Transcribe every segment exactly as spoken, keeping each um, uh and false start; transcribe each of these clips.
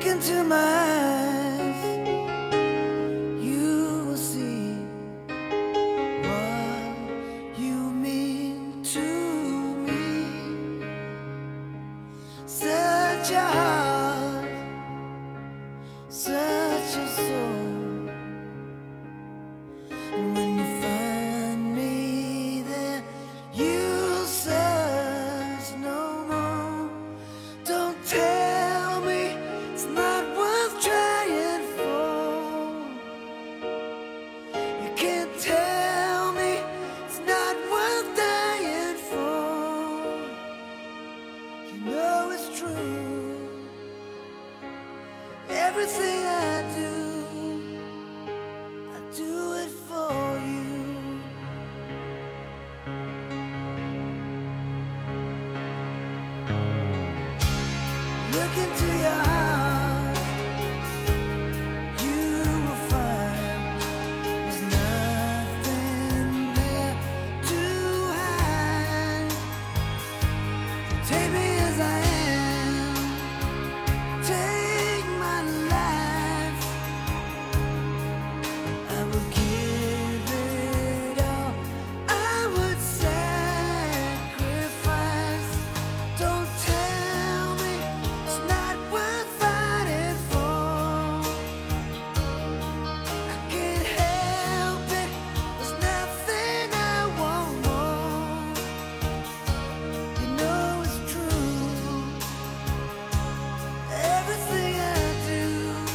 Look into my eyes, you will see what you mean to me. Such a heart, such a soul. And when you find me there, you'll search no more. Don't tell me it's not worth trying for. You can't tell me it's not worth dying for. You know it's true. Everything I do, I do it for you. Look into your heart, you will find there's nothing there to hide. Take me as I am, take my life. I will give it all, I would sacrifice. Don't tell me it's not worth fighting for. I can't help it, there's nothing I want more. You know it's true. Everything I do,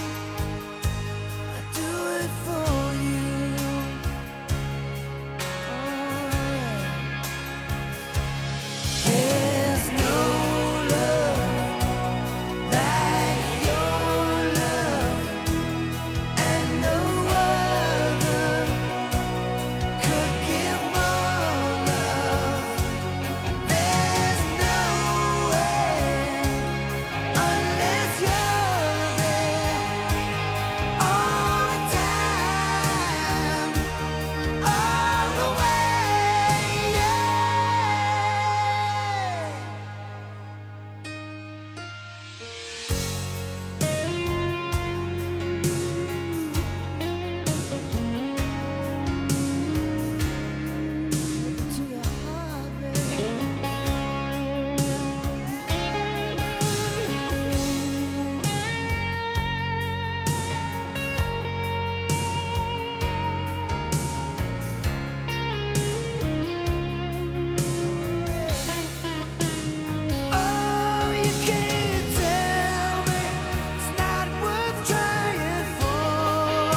I do it for you. There's no love like your love, and no other could give more love. There's no way unless you're there all the time, all the way. Yeah. To your heart, baby. Oh, you can't tell me it's not worth trying for.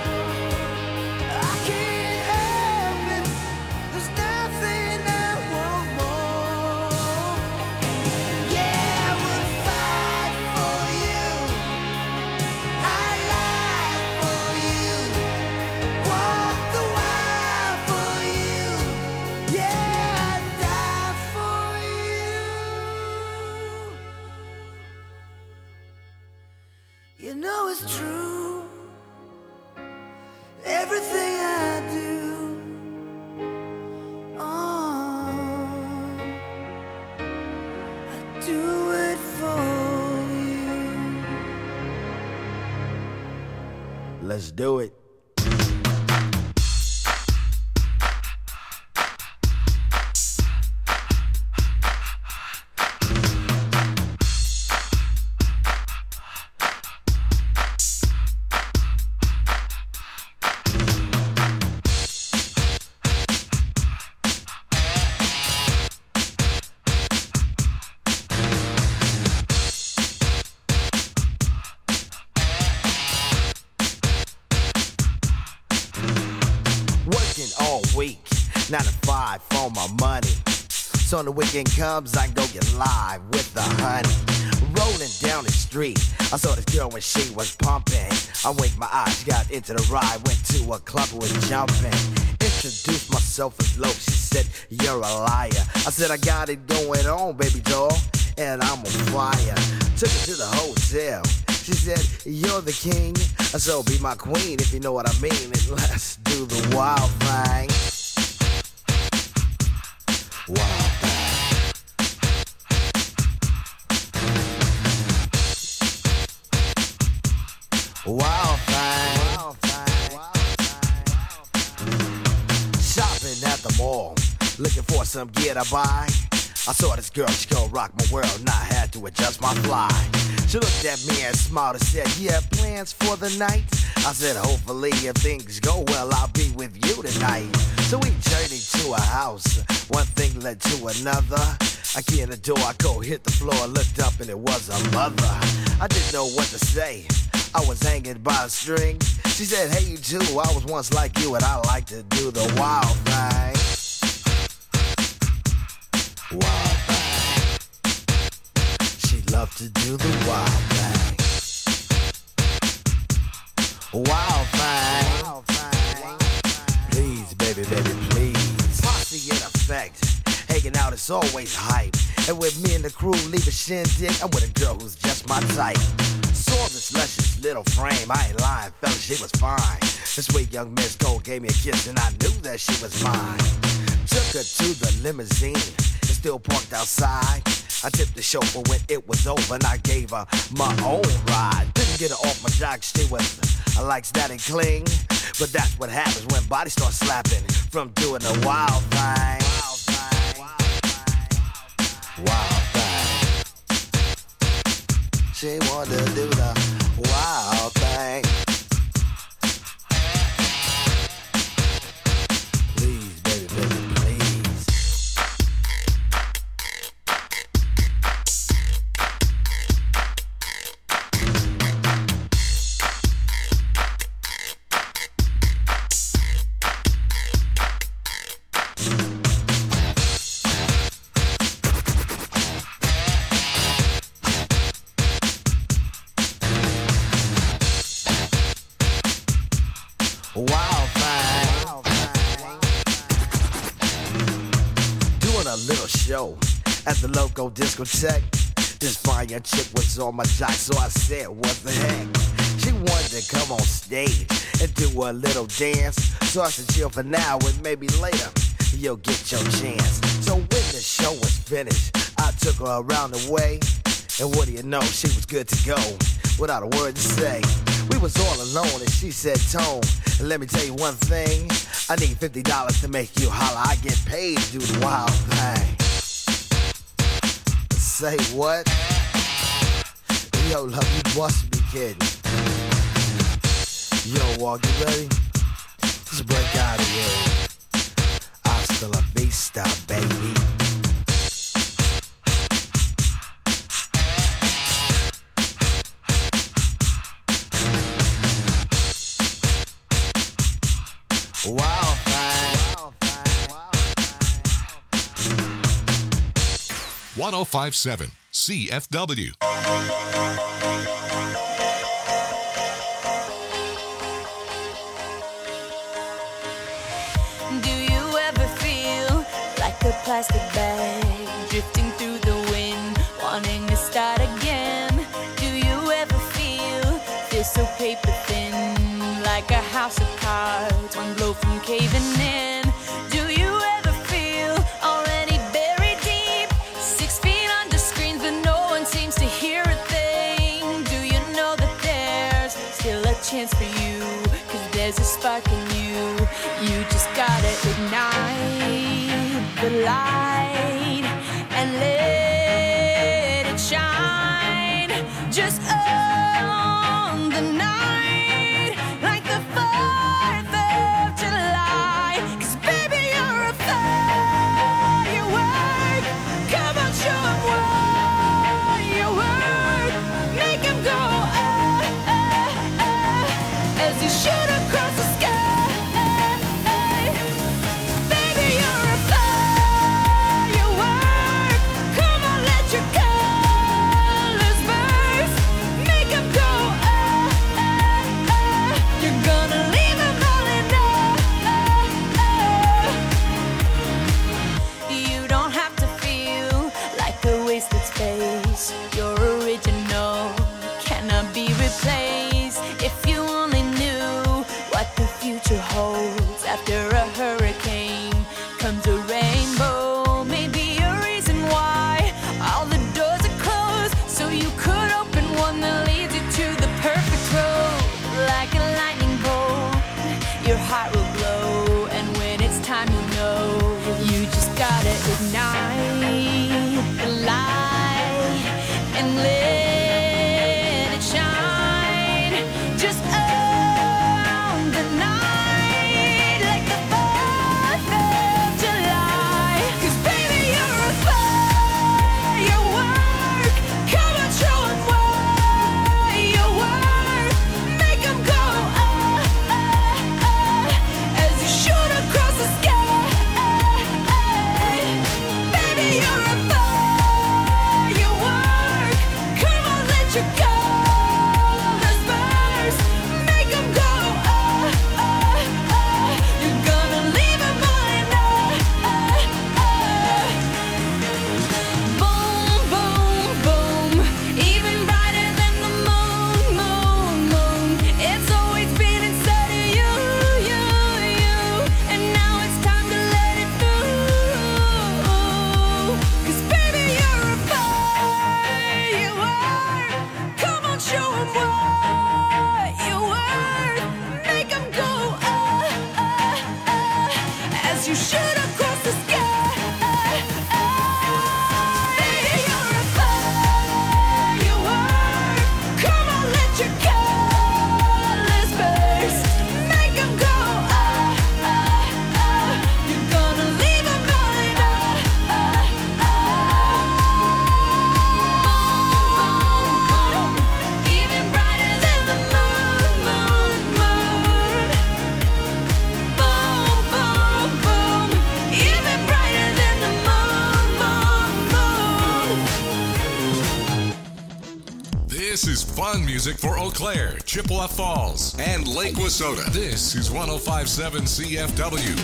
I can't help it, there's nothing I want more. Yeah, I would fight for you, I lie for you, walk the while for you. Yeah, I'd die for you. You know it's true. Everything I do, oh, I do it for you. Let's do it. Working all week, nine to five for my money. So when the weekend comes, I go get live with the honey. Rolling down the street, I saw this girl when she was pumping. I winked my eyes, got into the ride, went to a club, was jumping. Introduced myself as low, she said, you're a liar. I said, I got it going on, baby doll, and I'm on fire. Took her to the hotel, she said, you're the king, so be my queen if you know what I mean, and let's do the wild thing. Wild thing. Wild thing. Wild thing. Shopping at the mall, looking for some gear to buy. I saw this girl, she gon' rock my world, and I had to adjust my fly. She looked at me and smiled and said, you have plans for the night? I said, hopefully if things go well, I'll be with you tonight. So we journeyed to a house, one thing led to another. I key in the door, I go hit the floor, looked up and it was a mother. I didn't know what to say, I was hanging by a string. She said, hey you too, I was once like you and I like to do the wild thing. Wild thing. She loved to do the wild thing. Wild thing. Wild thing. Please, baby, baby, please. Posse in effect. Hanging out is always hype. And with me and the crew leave a shindig, I'm with a girl who's just my type. Saw this luscious little frame, I ain't lying, fella, she was fine. This sweet young Miss Cole gave me a kiss and I knew that she was mine. Took her to the limousine, it's still parked outside. I tipped the chauffeur when it was over and I gave her my own ride. Didn't get her off my jock, she was, I likes that and cling. But that's what happens when bodies start slapping from doing the wild thing. Wild thing. Wild thing. She wanted to do the wild thing. Please, baby, baby, please. Wild thing. Doing a little show at the local discotheque. This fine young chick was on my jock, so I said, what the heck? She wanted to come on stage and do a little dance. So I said, chill for now and maybe later you'll get your chance. So when the show was finished, I took her around the way. And what do you know, she was good to go without a word to say. We was all alone and she said, Tone, let me tell you one thing. I need fifty dollars to make you holler. I get paid to do the wild thing. Say what? Yo, love, you must be kidding. Yo, Walk, you ready? Let's break out of here. Hasta la vista, baby. Wild thing. one oh five point seven C F W. Do you ever feel like a plastic bag drifting through the wind, wanting to start again? Do you ever feel feel so paper thin, like a house of cards, one blow from caving in? Do you ever feel already buried deep, six feet under screens, but no one seems to hear a thing? Do you know that there's still a chance for you? Cause there's a spark in you. You just gotta ignite the light and let it shine. Just own the night like the fourth of July. Cause baby, you're a firework. Come on, show 'em what you work. Make 'em go ah, ah, ah, as you shoot across the sky. Baby, you're a firework. Come on, let your colors burst. Make 'em go ah, ah, ah. You're gonna leave 'em all in awe. You don't have to feel like a wasted space. You're original, cannot be replaced. If you only knew what the future holds. After a hurricane comes a rainbow. Maybe a reason why all the doors are closed, so you could open one that leads you to the perfect road. Fun music for Eau Claire, Chippewa Falls, and Lake Wissota. This is one oh five point seven C F W.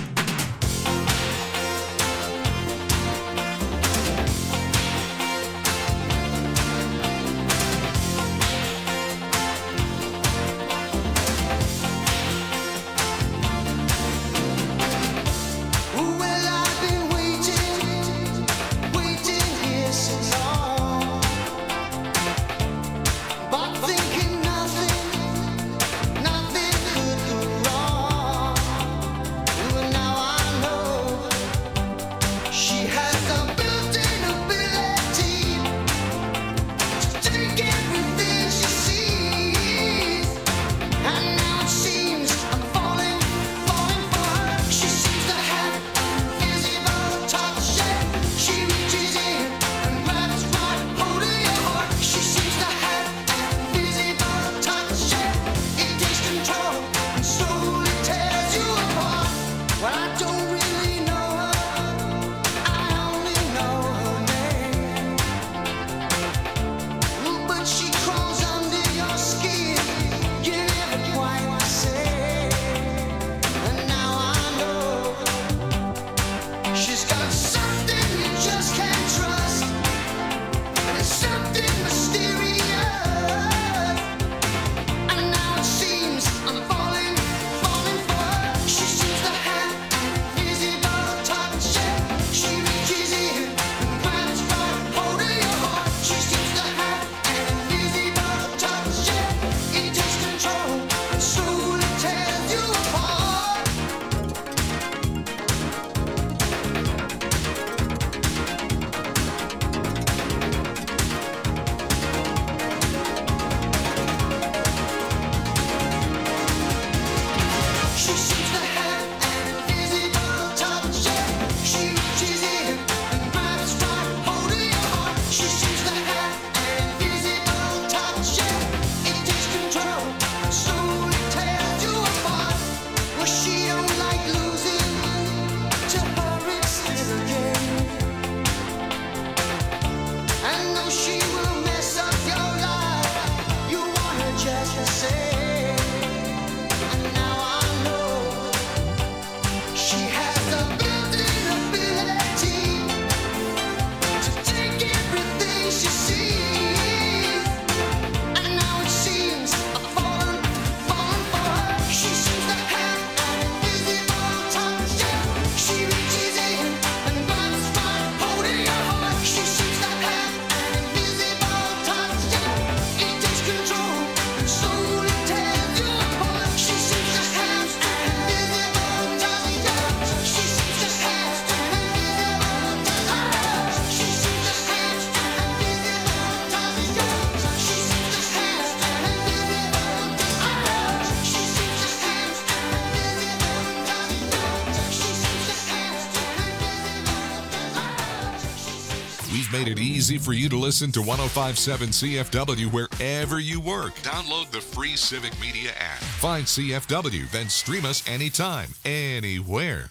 Made it easy for you to listen to one oh five point seven C F W wherever you work. Download the free Civic Media app. Find C F W, then stream us anytime, anywhere.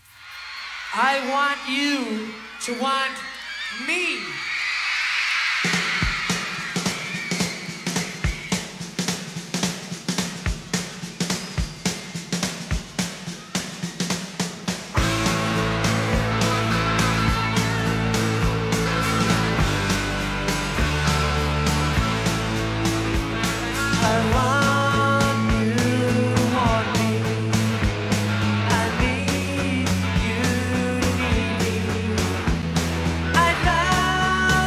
I want you to want me. I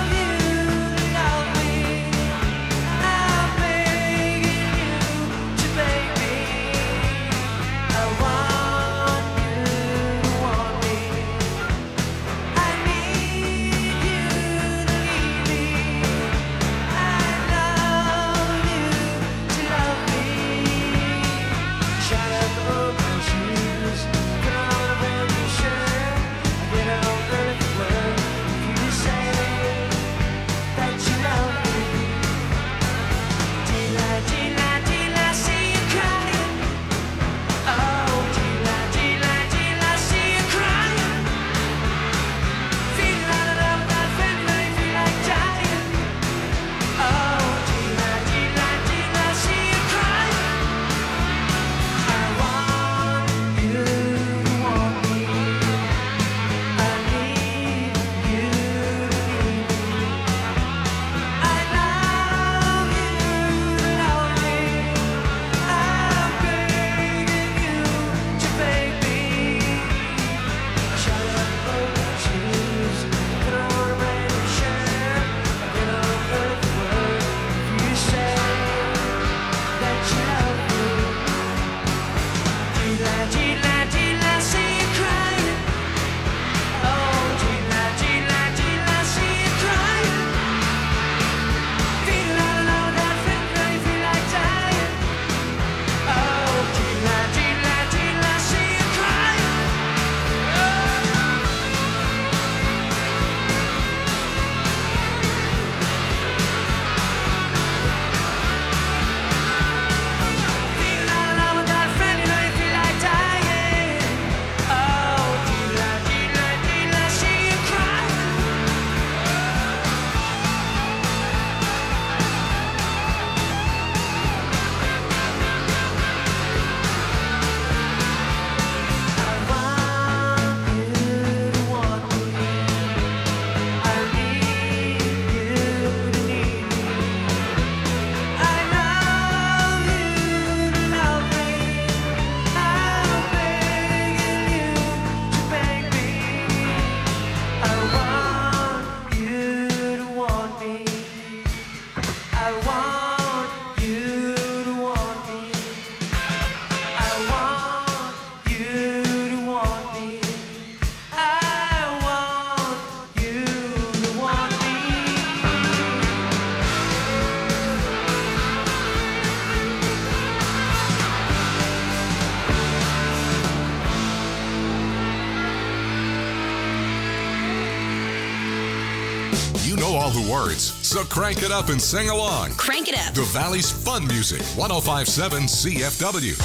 the words, so crank it up and sing along. Crank it up. The Valley's fun music, one oh five point seven C F W.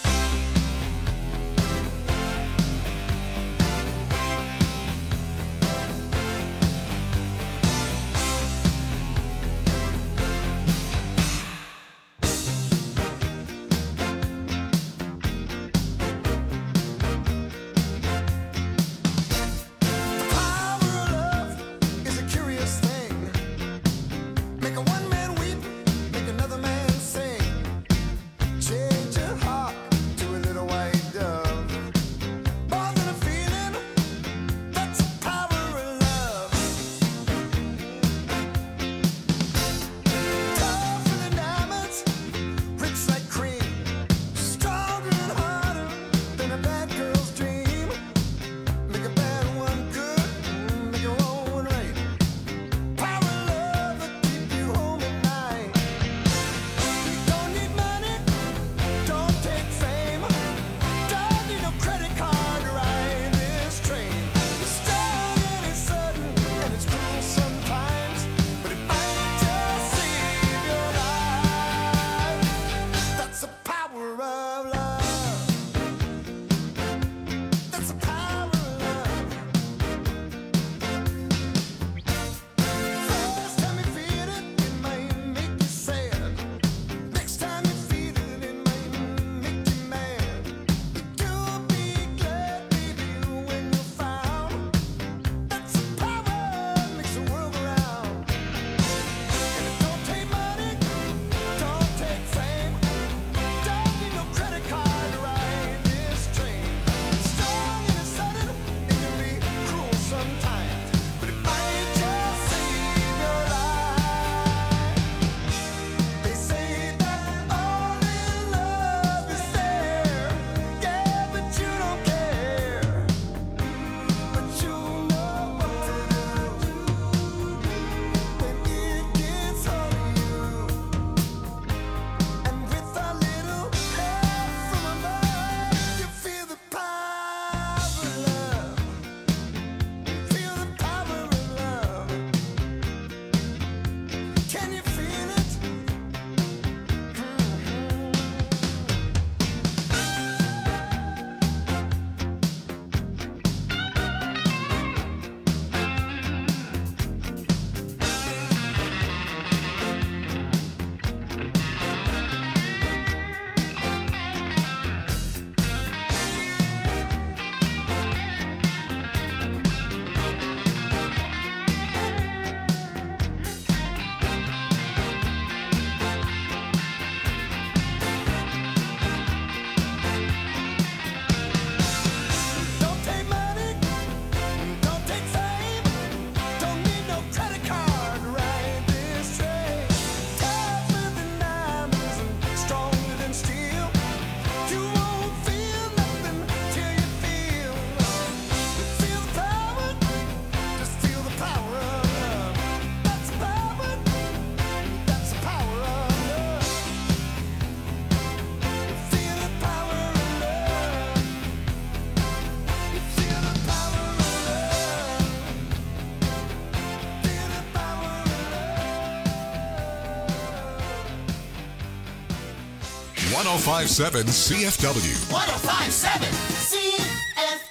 one oh five point seven C F W. one oh five point seven C F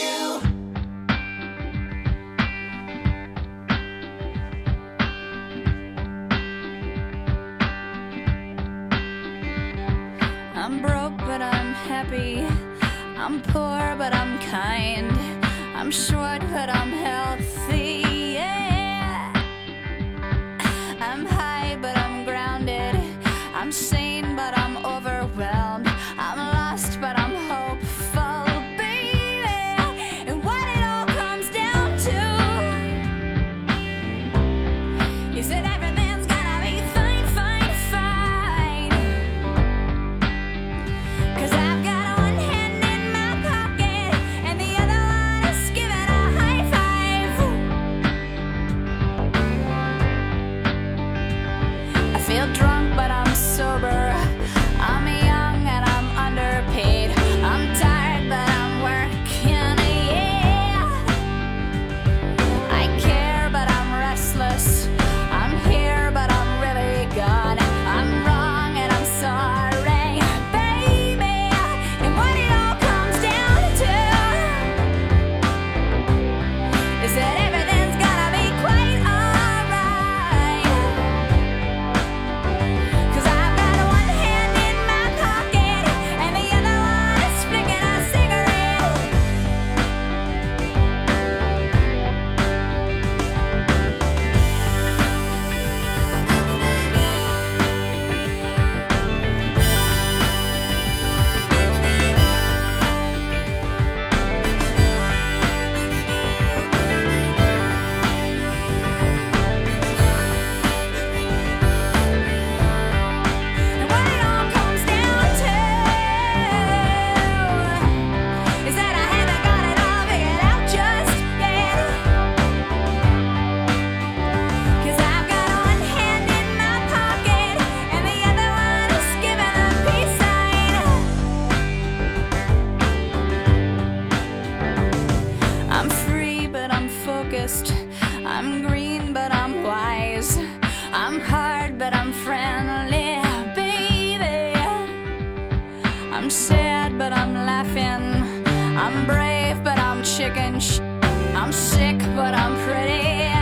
W. I'm broke, but I'm happy. I'm poor, but I'm kind. I'm short, but I'm healthy. Yeah. I'm high, but I'm grounded. I'm sane, but I'm overwhelmed. I'm lost, but I'm hopeful, baby. And what it all comes down to is that everything's gonna be fine, fine, fine. 'Cause I've got one hand in my pocket and the other one is giving a high five. I'm sad, but I'm laughing. I'm brave, but I'm chicken. Sh- I'm sick, but I'm pretty.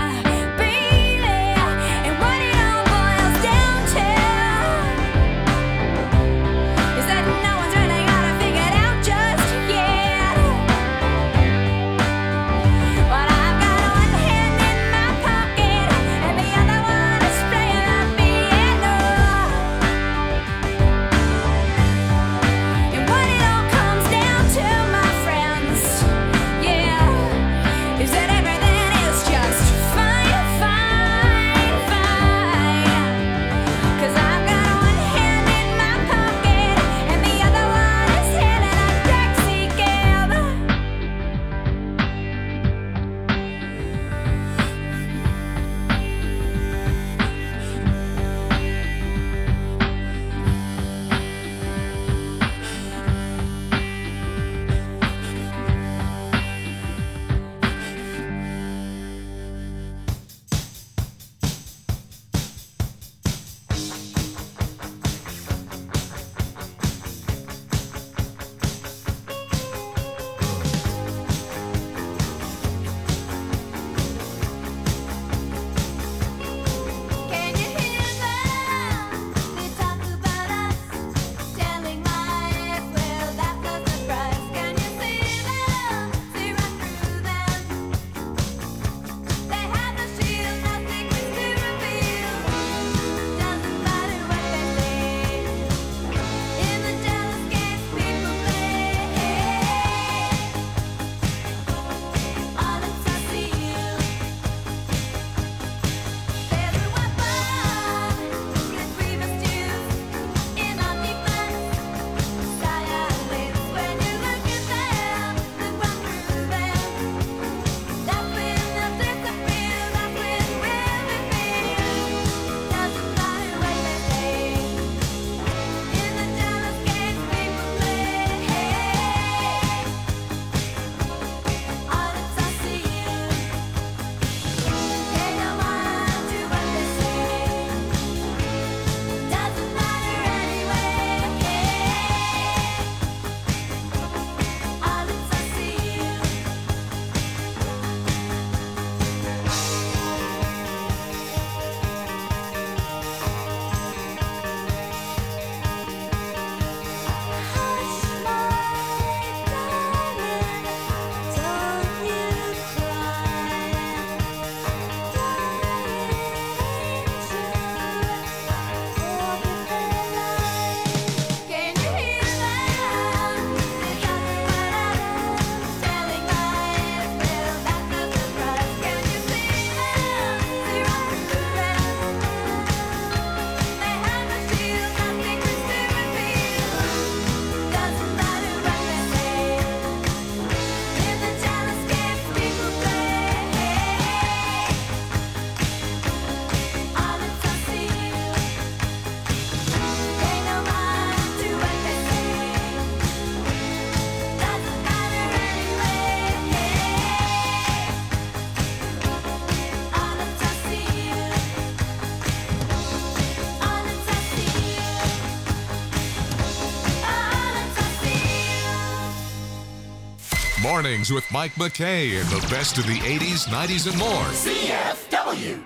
Mornings with Mike McKay and the best of the eighties, nineties, and more. C F W.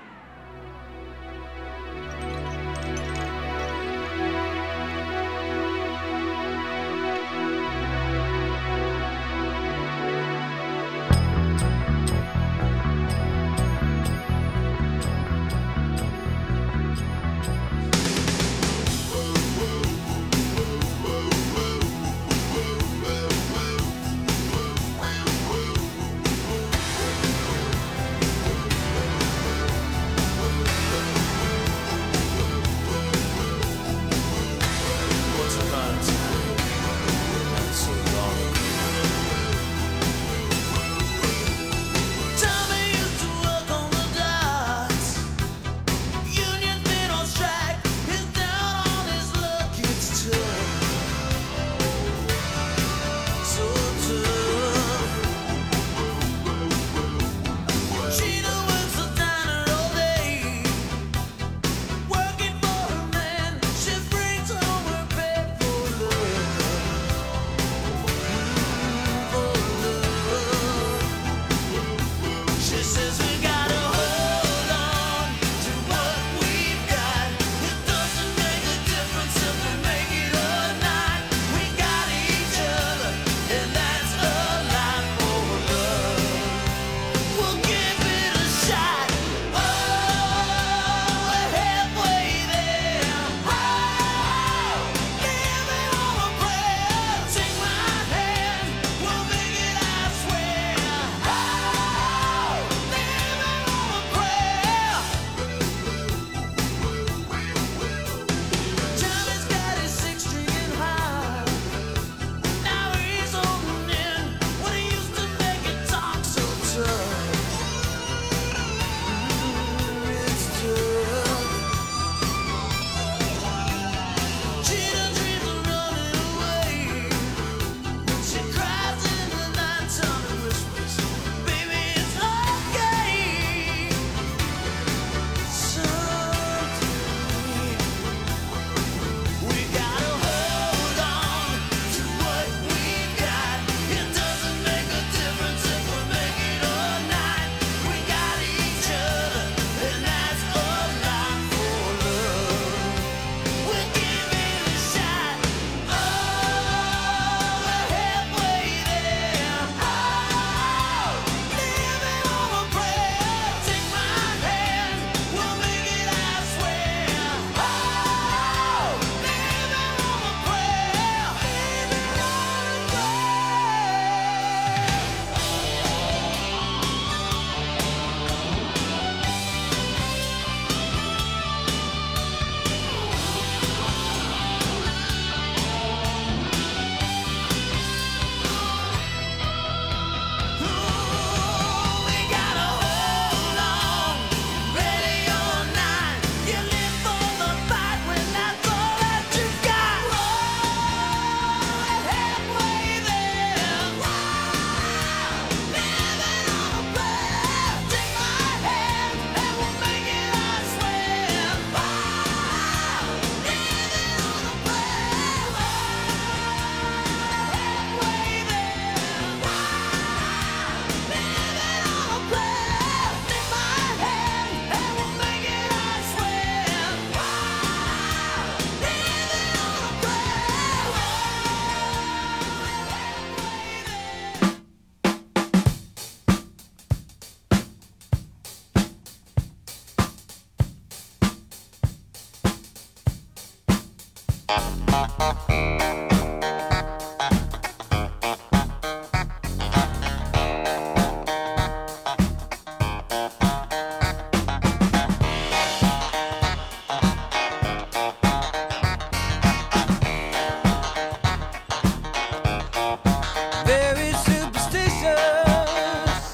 Very superstitious,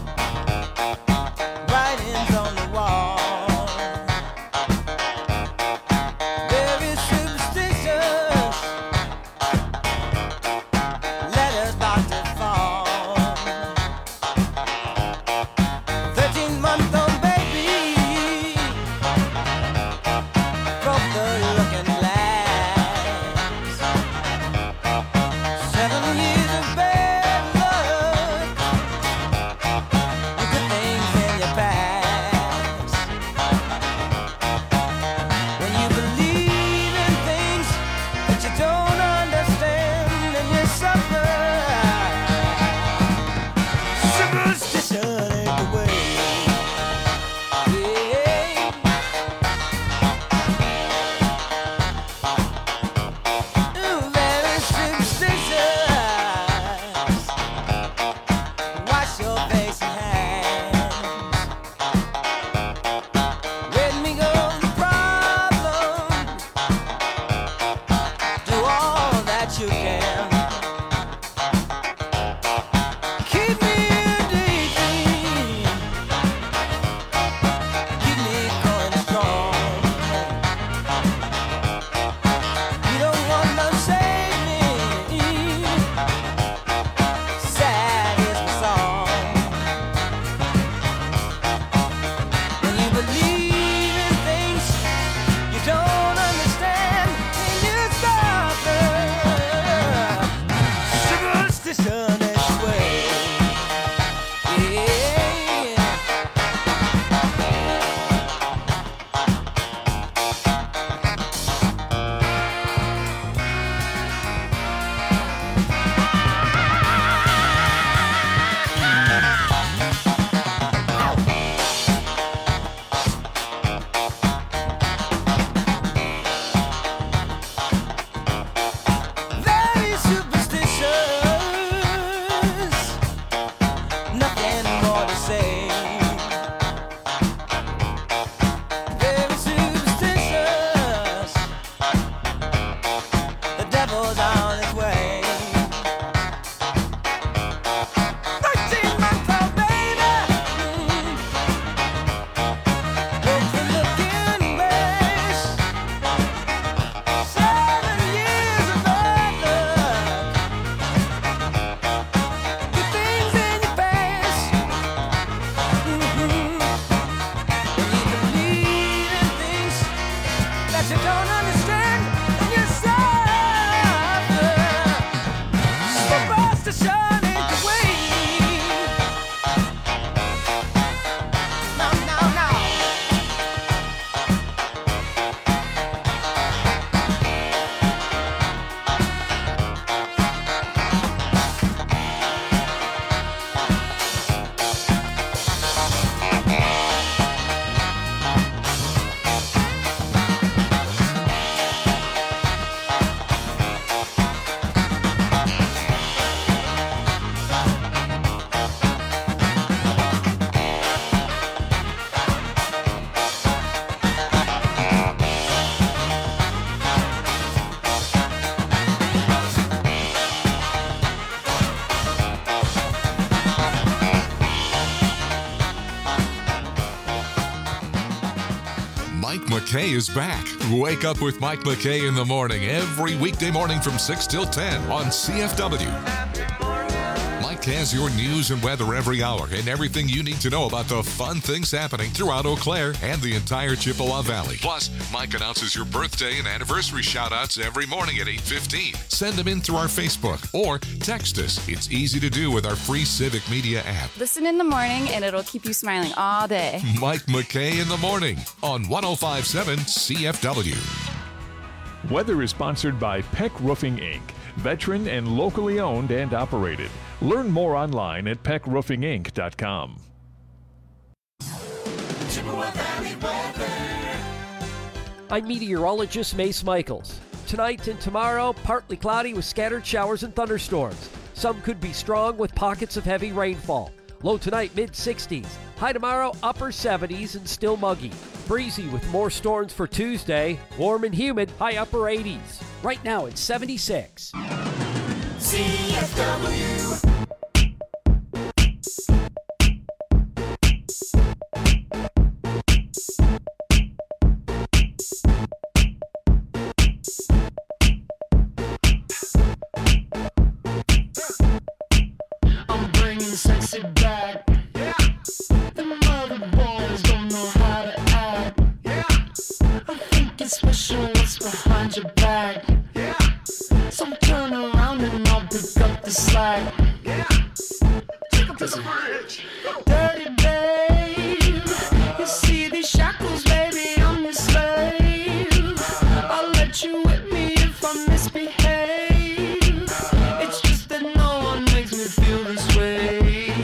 writings on the wall. Very superstitious, letters about to fall. Thirteen-month-old baby broke the looking glass. Seven years of bad luck, and good things in your past. When you believe in things that you don't understand, and you suffer. Superstition ain't the way. Yeah. Ooh, very superstitious. Wash your face and hands. Let me go the problem. Do all that you can. Keep me daydream. Keep me going strong. You don't want to save me. Sad is my song. When you believe in things you don't understand, and you suffer. Superstition is the way. Yeah. Very superstitious, nothing more to say. Very superstitious, the devil's on his way. Thirteen-month-old baby, broke the looking glass. Seven years of bad luck, good things in your past. Mhm. When you believe in things that you don't understand, and you suffer. Superstition ain't the way. No, no, no. Mike McKay is back. Wake up with Mike McKay in the morning every weekday morning from six till ten on C F W. Mike has your news and weather every hour and everything you need to know about the fun things happening throughout Eau Claire and the entire Chippewa Valley. Plus, Mike announces your birthday and anniversary shout-outs every morning at eight fifteen. Send them in through our Facebook or text us. It's easy to do with our free Civic Media app. Listen in the morning and it'll keep you smiling all day. Mike McKay in the morning on one oh five point seven C F W. Weather is sponsored by Peck Roofing Incorporated. Veteran and locally owned and operated. Learn more online at peck roofing inc dot com. I'm meteorologist Mace Michaels. tonight and tomorrow, partly cloudy with scattered showers and thunderstorms. Some could be strong with pockets of heavy rainfall. Low tonight, mid sixties. High tomorrow, upper seventies and still muggy. Breezy with more storms for Tuesday. Warm and humid, high upper eighties. Right now it's seventy-six. C F W. Sexy back. Yeah. The mother boys don't know how to act. Yeah. I think it's special what's behind your back. Yeah. So turn around and I'll pick up the slack. Yeah. Take them to the bridge. Dirty babe. You see these shackles, baby, I'm your slave. I'll let you whip me if I misbehave. It's just that no one makes me feel this way.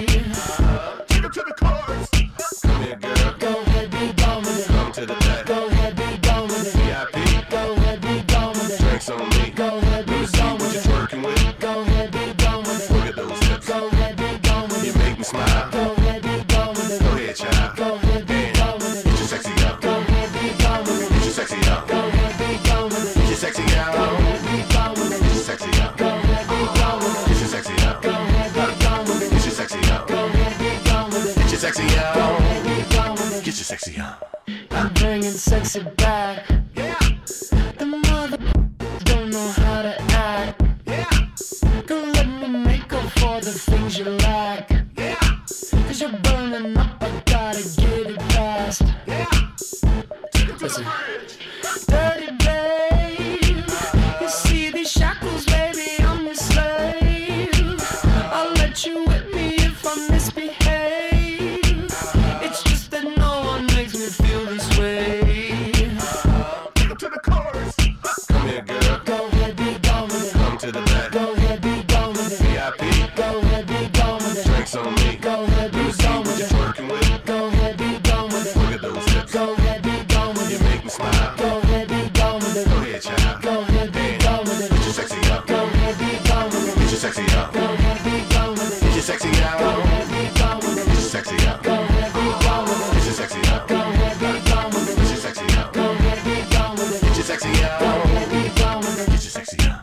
To the chorus. Come here, girl. Go ahead, be gone with it. Come to the back. Go ahead, be gone with it. V I P. Go ahead, be gone with it. Drinks on me. Go ahead, be gone with it. What you twerking with? Go ahead, be gone with it. Look at those hips. Go ahead, be gone with it. You make me smile. Go ahead, be gone with it. Go ahead, child. Go ahead, be gone with it. Get your sexy up. Go ahead, be gone with it. Get your sexy up. Go ahead, be gone with it. Get your sexy up. Go ahead, be gone with it. Get your sexy up. Go ahead, be gone with it. Get your sexy up. Go ahead, be gone with it. Get your sexy up. Go ahead, be gone with it. Get your sexy up. Go ahead, be gone with it. Get your sexy up. I'm bringing sexy back. Yeah. The mother don't know how to act. Yeah. Go let me make up for the things you lack. Yeah. Cause you're burning up, I gotta get it fast. Yeah. Listen. Dirty babe. You see these shackles, baby, I'm your slave. I'll let you whip me if I misbehave. It's just that no one makes me feel this way. Take up to the chorus. Come here, girl. Go ahead, be gone with it. Come to the back. Go ahead, be gone with it. V I P. Go ahead, be gone with it. Drinks on me. Go ahead, be gone with it. Working with. Go ahead, be gone with it. Look at those hips. Go ahead, be gone with it. You make me smile. Go ahead, be gone with it. Go ahead, child. Go ahead, be gone with it. Get your sexy up. Go ahead, be gone with it. Get your sexy up. Go ahead, be gone with it. Get your sexy up. Go ahead, be gone with it. Get your sexy up. Go ahead, be gone with it. Get your sexy up. Go ahead, be gone with it. Get your sexy up. Go ahead, be gone with it. Get your sexy up. Go ahead, be gone with it. Get your sexy up.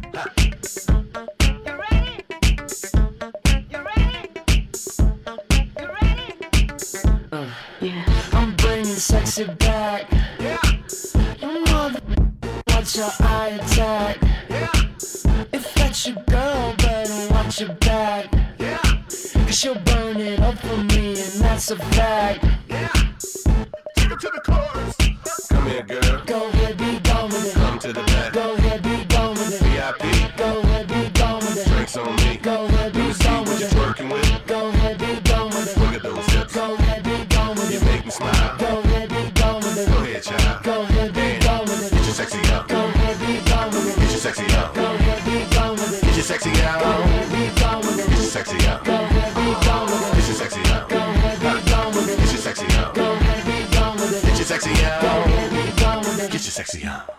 You ready? You ready? You ready? Uh, yeah. I'm bringing sexy back. Yeah. You mother, watch your eye attack. Yeah. If that's your girl, better watch your back. Yeah. Cause she'll burn it up for me, and that's a fact. Yeah. Take her to the chorus. Come here, girl. Go ahead, be gone with it. Come to the back. Go ahead, be gone with it. V I P. Go ahead, be gone with it. Drinks on me. Go ahead, be gone with it. Working with. Go ahead, be gone with it. Look at those hips. Go ahead, be gone with it. You make me smile. Go ahead, be gone with it. Go ahead, child. Go ahead, be gone with it. Get your sexy up. Go ahead, be gone with it. Get your sexy up. Go ahead, be gone with it. Get your sexy up. Go ahead, be gone with it. Get your sexy up. Go ahead, be gone with it. Get your sexy up. Go ahead, be gone with it. Get your sexy up. Go ahead, be gone with it. Get your sexy up. Go ahead, be gone with it. Get your sexy up.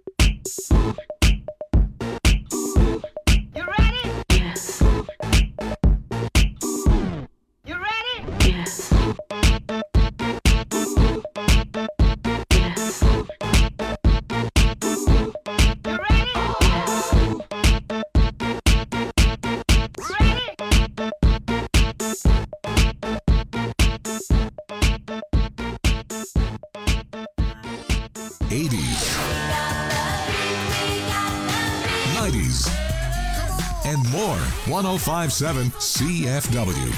You ready? Yes. You ready? Yes. Yes. You ready? eighties, nineties, and more. one oh five point seven C F W.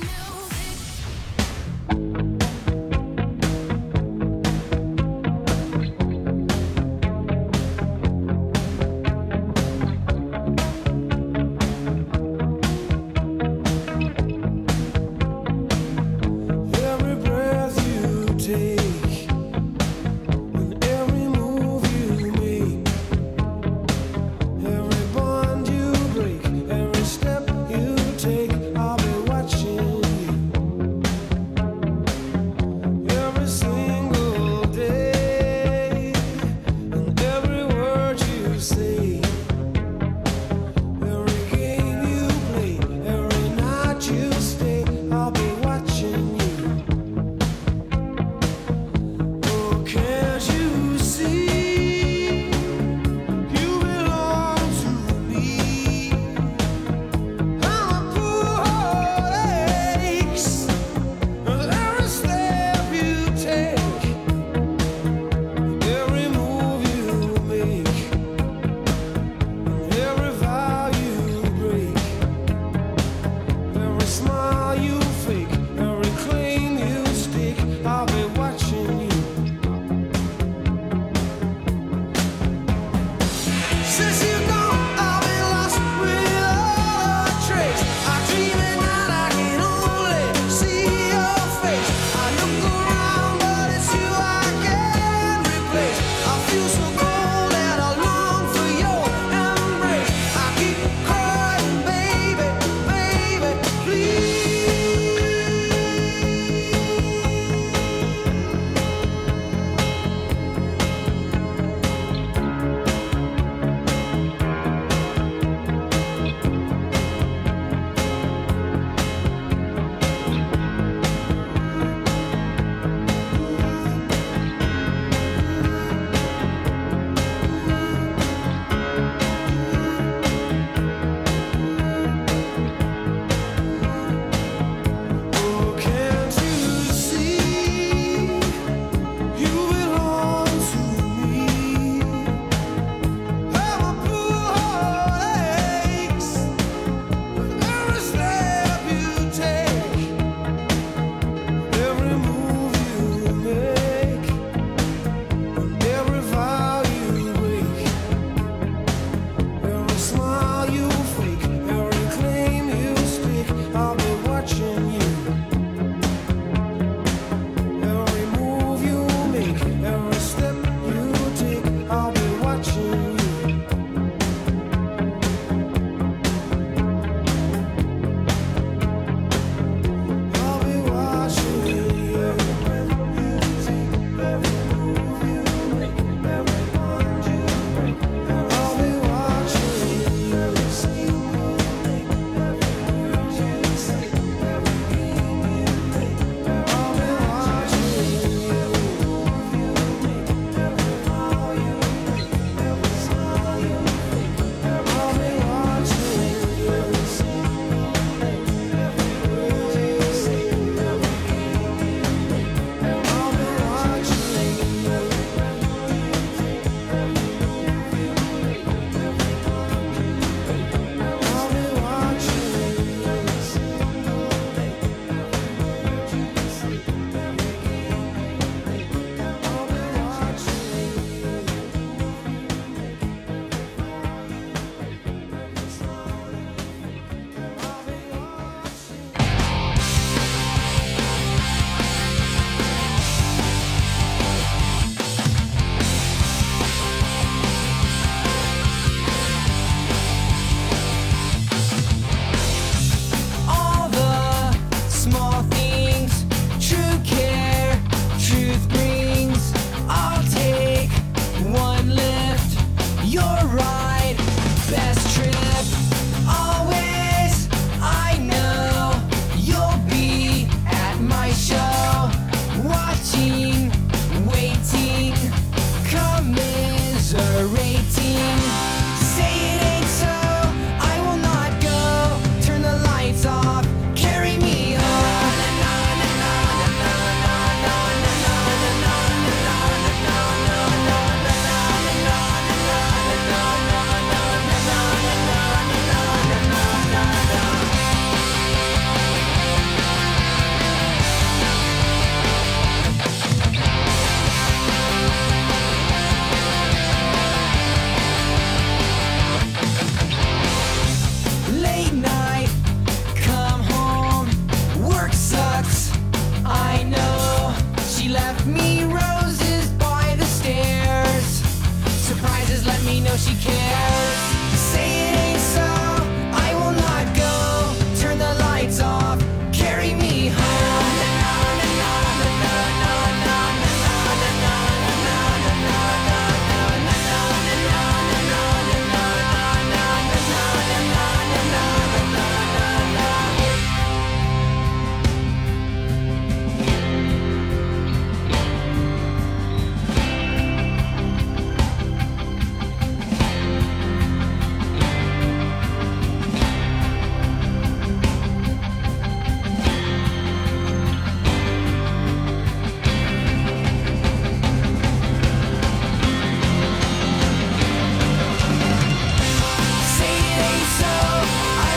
Every breath you take and every move you make, every bond you break, every step you take, I'll be watching.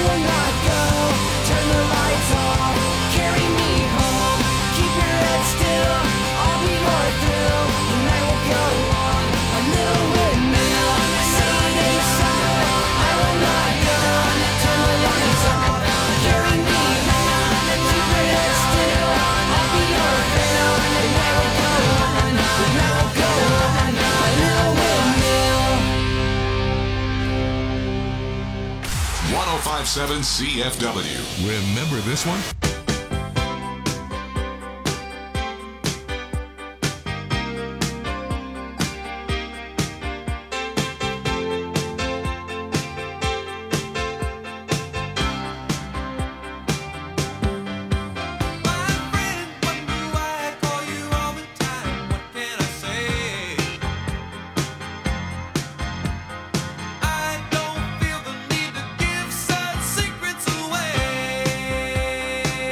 will not go. Turn the lights off, carry me home. Keep your head still, I'll be your thrill. The night will go on, a little windmill. Saturday, Sunday, I will not go. Turn the lights off, carry me home. Keep your head still, I'll be your thrill. The night will go on, the night will go on, a little windmill. ten fifty-seven C F W. Remember this one? I don't feel the need to give such secrets away.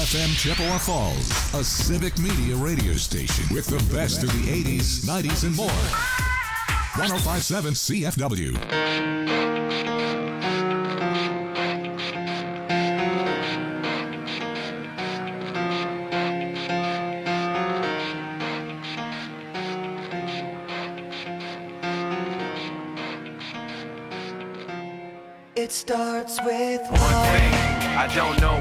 F M Chippewa Falls, a Civic Media radio station with the best of the eighties, nineties, and more. one oh five point seven C F W. It starts with one thing I don't know